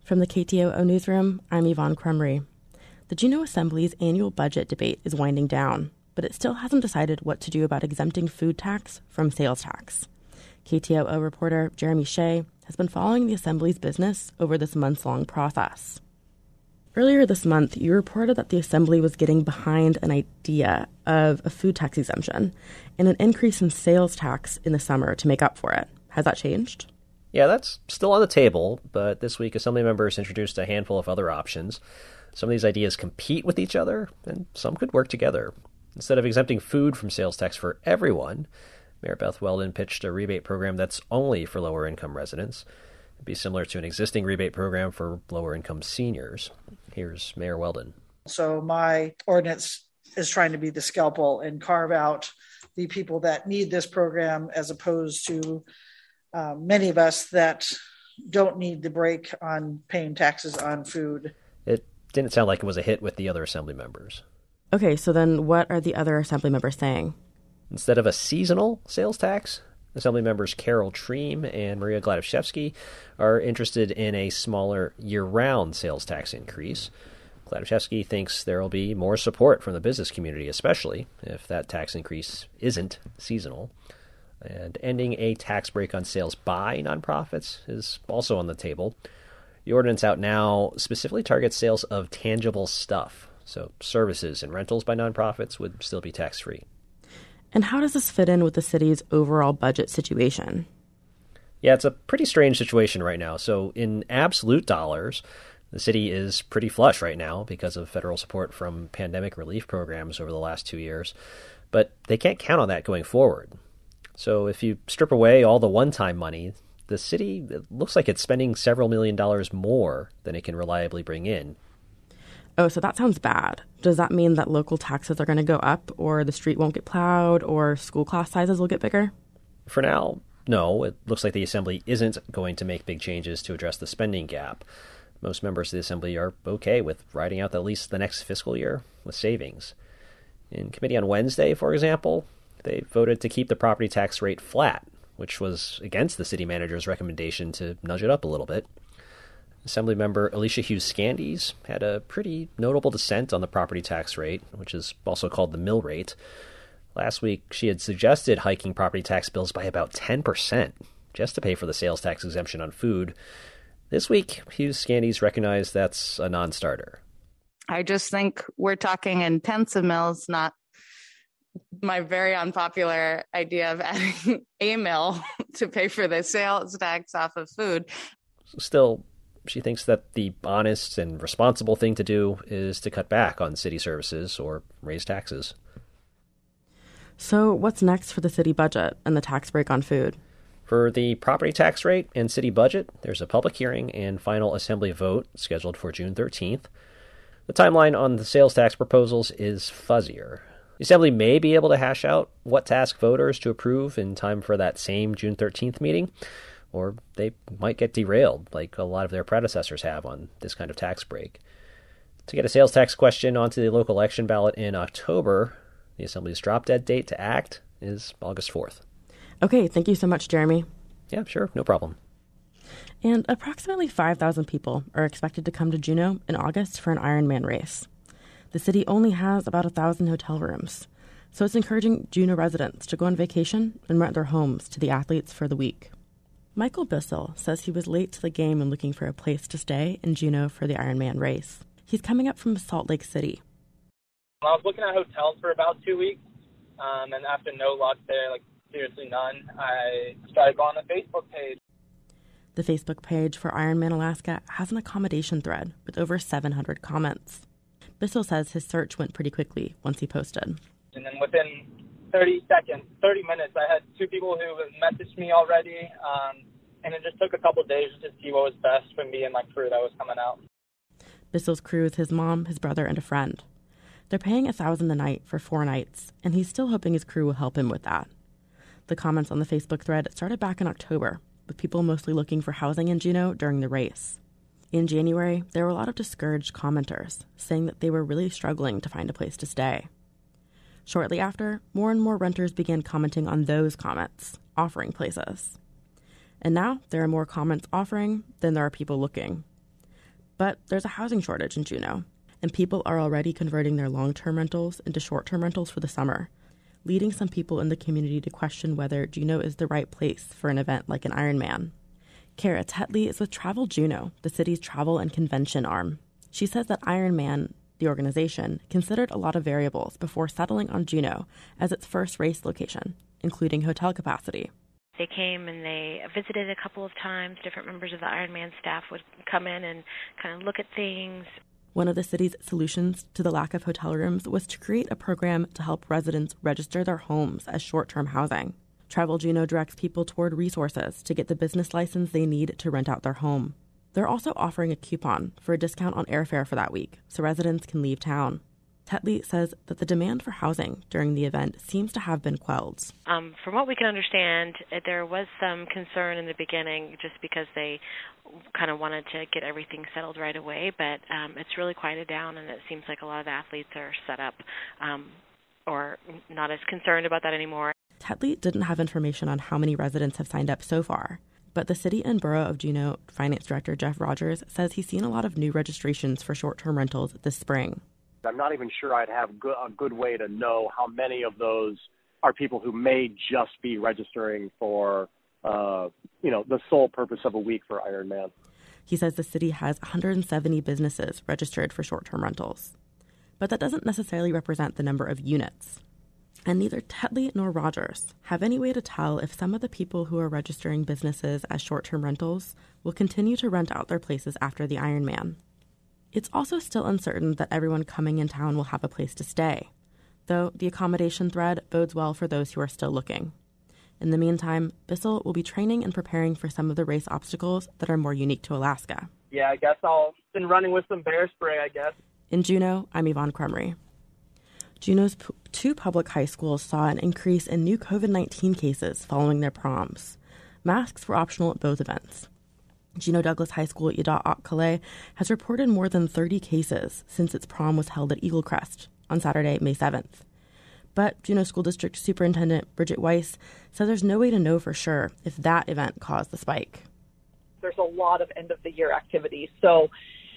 From the KTOO Newsroom, I'm Yvonne Crumry. The Juneau Assembly's annual budget debate is winding down, but it still hasn't decided what to do about exempting food tax from sales tax. KTOO reporter Jeremy Shea has been following the Assembly's business over this months-long process. Earlier this month, you reported that the Assembly was getting behind an idea of a food tax exemption and an increase in sales tax in the summer to make up for it. Has that changed? Yeah, that's still on the table, but this week Assembly members introduced a handful of other options. Some of these ideas compete with each other, and some could work together. Instead of exempting food from sales tax for everyone, Mayor Beth Weldon pitched a rebate program that's only for lower-income residents. It'd be similar to an existing rebate program for lower-income seniors. Here's Mayor Weldon. So my ordinance is trying to be the scalpel and carve out the people that need this program as opposed to many of us that don't need the break on paying taxes on food. It didn't sound like it was a hit with the other Assembly members. Okay, so then what are the other Assembly members saying? Instead of a seasonal sales tax, Assembly members Carol Treem and Maria Gladishevsky are interested in a smaller year-round sales tax increase. Gladishevsky thinks there will be more support from the business community, especially if that tax increase isn't seasonal. And ending a tax break on sales by nonprofits is also on the table. The ordinance out now specifically targets sales of tangible stuff, so services and rentals by nonprofits would still be tax-free. And how does this fit in with the city's overall budget situation? Yeah, it's a pretty strange situation right now. So in absolute dollars, the city is pretty flush right now because of federal support from pandemic relief programs over the last 2 years. But they can't count on that going forward. So if you strip away all the one-time money, the city looks like it's spending several $1 million more than it can reliably bring in. Oh, so that sounds bad. Does that mean that local taxes are going to go up, or the street won't get plowed, or school class sizes will get bigger? For now, no. It looks like the Assembly isn't going to make big changes to address the spending gap. Most members of the Assembly are okay with riding out at least the next fiscal year with savings. In committee on Wednesday, for example, they voted to keep the property tax rate flat, which was against the city manager's recommendation to nudge it up a little bit. Assemblymember Alicia Hughes-Scandies had a pretty notable dissent on the property tax rate, which is also called the mill rate. Last week, she had suggested hiking property tax bills by about 10% just to pay for the sales tax exemption on food. This week, Hughes-Scandies recognized that's a non-starter. I just think we're talking in tens of mills, not my very unpopular idea of adding a mill to pay for the sales tax off of food. Still, she thinks that the honest and responsible thing to do is to cut back on city services or raise taxes. So what's next for the city budget and the tax break on food? For the property tax rate and city budget, there's a public hearing and final Assembly vote scheduled for June 13th. The timeline on the sales tax proposals is fuzzier. The Assembly may be able to hash out what to ask voters to approve in time for that same June 13th meeting, or they might get derailed like a lot of their predecessors have on this kind of tax break. To get a sales tax question onto the local election ballot in October, the Assembly's drop-dead date to act is August 4th. Okay, thank you so much, Jeremy. Yeah, sure, no problem. And approximately 5,000 people are expected to come to Juneau in August for an Ironman race. The city only has about 1,000 hotel rooms, so it's encouraging Juneau residents to go on vacation and rent their homes to the athletes for the week. Michael Bissell says he was late to the game and looking for a place to stay in Juneau for the Ironman race. He's coming up from Salt Lake City. I was looking at hotels for about 2 weeks, and after no luck there, seriously none, I started going on the Facebook page. The Facebook page for Ironman Alaska has an accommodation thread with over 700 comments. Bissell says his search went pretty quickly once he posted. And then within 30 minutes, I had 2 people who messaged me already, and it just took a couple of days to see what was best for me and my crew that was coming out. Bissell's crew is his mom, his brother, and a friend. They're paying $1,000 a night for 4 nights, and he's still hoping his crew will help him with that. The comments on the Facebook thread started back in October, with people mostly looking for housing in Juneau during the race. In January, there were a lot of discouraged commenters saying that they were really struggling to find a place to stay. Shortly after, more and more renters began commenting on those comments, offering places. And now there are more comments offering than there are people looking. But there's a housing shortage in Juneau, and people are already converting their long-term rentals into short-term rentals for the summer, leading some people in the community to question whether Juneau is the right place for an event like an Ironman. Kara Tetley is with Travel Juneau, the city's travel and convention arm. She says that Ironman, the organization, considered a lot of variables before settling on Juneau as its first race location, including hotel capacity. They came and they visited a couple of times. Different members of the Ironman staff would come in and kind of look at things. One of the city's solutions to the lack of hotel rooms was to create a program to help residents register their homes as short-term housing. Travel Juneau directs people toward resources to get the business license they need to rent out their home. They're also offering a coupon for a discount on airfare for that week, so residents can leave town. Tetley says that the demand for housing during the event seems to have been quelled. From what we can understand, there was some concern in the beginning just because they kind of wanted to get everything settled right away, but it's really quieted down, and it seems like a lot of athletes are set up or not as concerned about that anymore. Tetley didn't have information on how many residents have signed up so far, but the City and Borough of Juneau Finance Director Jeff Rogers says he's seen a lot of new registrations for short-term rentals this spring. I'm not even sure I'd have a good way to know how many of those are people who may just be registering for, the sole purpose of a week for Ironman. He says the city has 170 businesses registered for short-term rentals. But that doesn't necessarily represent the number of units. And neither Tetley nor Rogers have any way to tell if some of the people who are registering businesses as short-term rentals will continue to rent out their places after the Ironman. It's also still uncertain that everyone coming in town will have a place to stay, though the accommodation thread bodes well for those who are still looking. In the meantime, Bissell will be training and preparing for some of the race obstacles that are more unique to Alaska. Yeah, I guess I'll been running with some bear spray, I guess. In Juneau, I'm Yvonne Crumry. Juneau's two public high schools saw an increase in new COVID-19 cases following their proms. Masks were optional at both events. Juneau Douglas High School Idaho-Calais has reported more than 30 cases since its prom was held at Eagle Crest on Saturday, May 7th. But Juneau School District Superintendent Bridget Weiss says there's no way to know for sure if that event caused the spike. There's a lot of end-of-the-year activities. So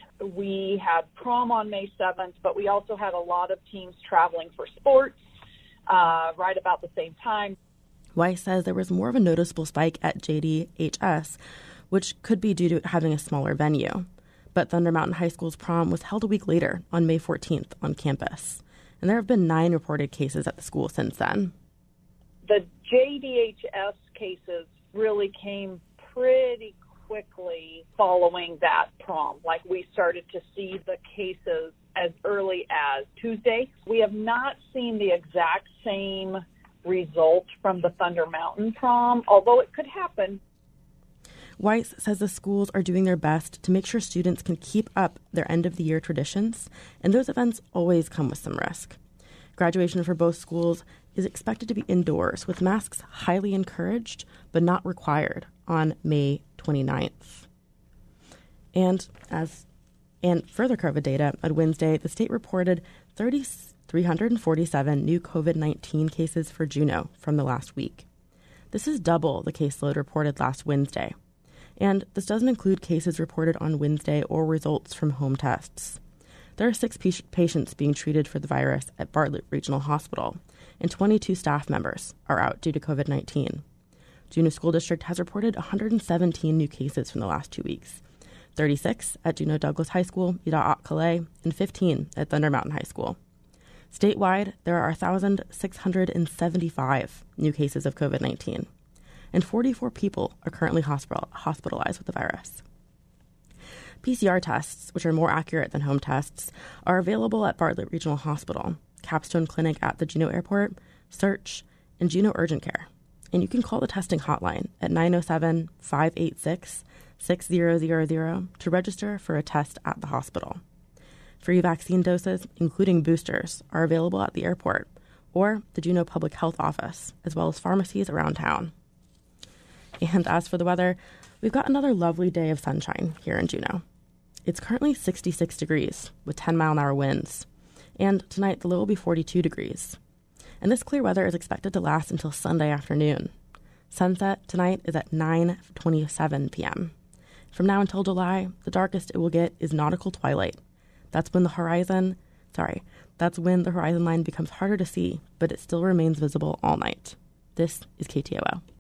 we had prom on May 7th, but we also had a lot of teams traveling for sports right about the same time. Weiss says there was more of a noticeable spike at JDHS, which could be due to having a smaller venue. But Thunder Mountain High School's prom was held a week later on May 14th on campus. And there have been 9 reported cases at the school since then. The JDHS cases really came pretty quickly following that prom. Like, we started to see the cases as early as Tuesday. We have not seen the exact same result from the Thunder Mountain prom, although it could happen. Weiss says the schools are doing their best to make sure students can keep up their end-of-the-year traditions, and those events always come with some risk. Graduation for both schools is expected to be indoors, with masks highly encouraged but not required on May 29th. And further COVID data, on Wednesday, the state reported 347 new COVID-19 cases for Juneau from the last week. This is double the caseload reported last Wednesday. And this doesn't include cases reported on Wednesday or results from home tests. There are 6 patients being treated for the virus at Bartlett Regional Hospital, and 22 staff members are out due to COVID-19. Juneau School District has reported 117 new cases from the last 2 weeks, 36 at Juneau Douglas High School, Idaho-Calais, and 15 at Thunder Mountain High School. Statewide, there are 1,675 new cases of COVID-19. And 44 people are currently hospitalized with the virus. PCR tests, which are more accurate than home tests, are available at Bartlett Regional Hospital, Capstone Clinic at the Juneau Airport, Search, and Juneau Urgent Care. And you can call the testing hotline at 907-586-6000 to register for a test at the hospital. Free vaccine doses, including boosters, are available at the airport or the Juneau Public Health Office, as well as pharmacies around town. And as for the weather, we've got another lovely day of sunshine here in Juneau. It's currently 66 degrees with 10-mile-an-hour winds. And tonight, the low will be 42 degrees. And this clear weather is expected to last until Sunday afternoon. Sunset tonight is at 9:27 p.m. From now until July, the darkest it will get is nautical twilight. That's when the horizon line becomes harder to see, but it still remains visible all night. This is KTOO.